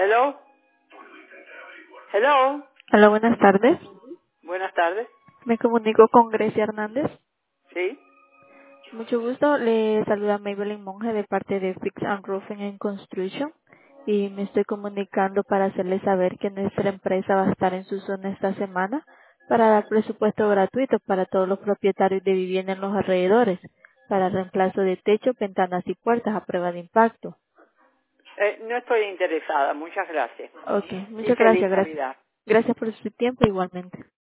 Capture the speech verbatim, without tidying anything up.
Hello. Hello. Hola, buenas tardes. Buenas tardes. Me comunico con Grecia Hernández. Sí. Mucho gusto. Le saluda Maybelline Monge de parte de Fix and Roofing and Construction. Y me estoy comunicando para hacerle saber que nuestra empresa va a estar en su zona esta semana para dar presupuesto gratuito para todos los propietarios de vivienda en los alrededores, para reemplazo de techo, ventanas y puertas a prueba de impacto. Eh, no estoy interesada. Muchas gracias. Ok, Y muchas feliz gracias. Gracias, Navidad. gracias por su tiempo igualmente.